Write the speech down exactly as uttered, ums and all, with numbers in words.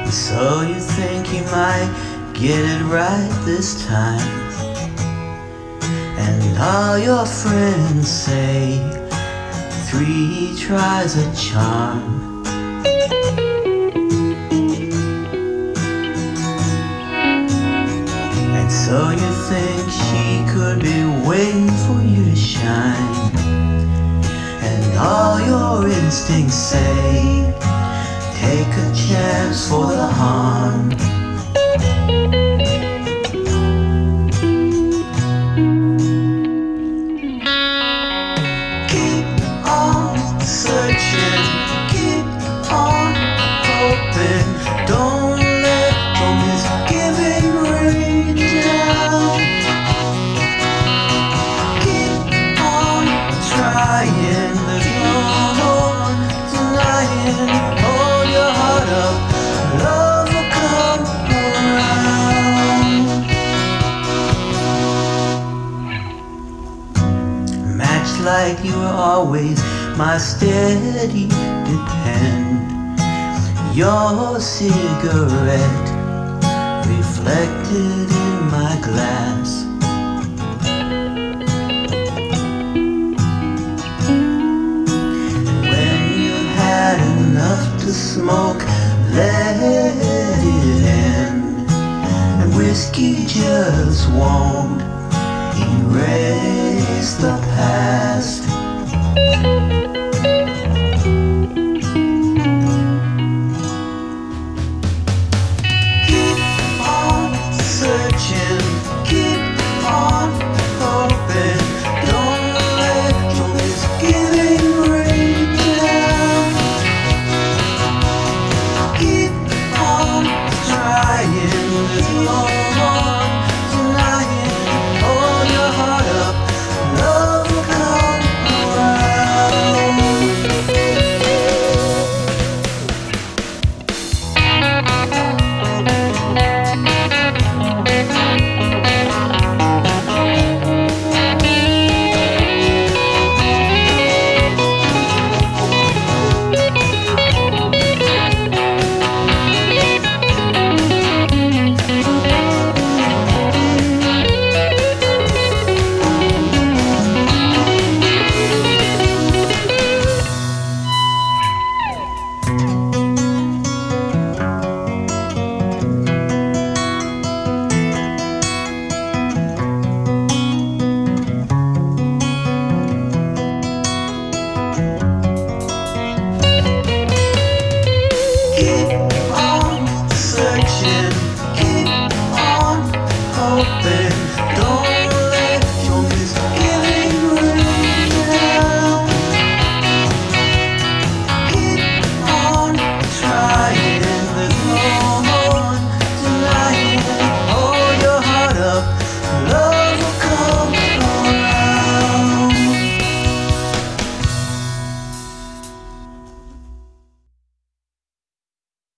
So you think you might get it right this time, and all your friends say three tries a charm. And so you think she could be waiting for you to shine, and all your instincts say take a chance for the harm. Keep on searching, keep on hoping. Don't let your misgiving bring you down. Keep on trying, there's no more denying. Hold your heart up, love will come around. Match like you were always my steady depend. Your cigarette reflected in my glass. When you had enough to smoke, let it end. And whiskey just won't erase the past.